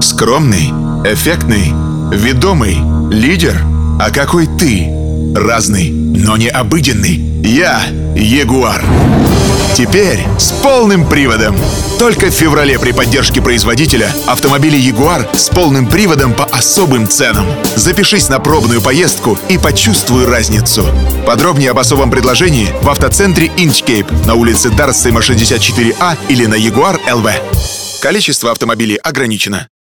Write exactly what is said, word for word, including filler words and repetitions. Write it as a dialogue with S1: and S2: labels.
S1: Скромный, эффектный, ведомый, лидер. А какой ты? Разный, но не обыденный. Я Ягуар. Теперь с полным приводом. Только в феврале при поддержке производителя автомобили Ягуар с полным приводом по особым ценам. Запишись на пробную поездку и почувствуй разницу. Подробнее об особом предложении в автоцентре Инчкейп на улице Дарсейма шестьдесят четыре А или на Ягуар эл ви. Количество автомобилей ограничено.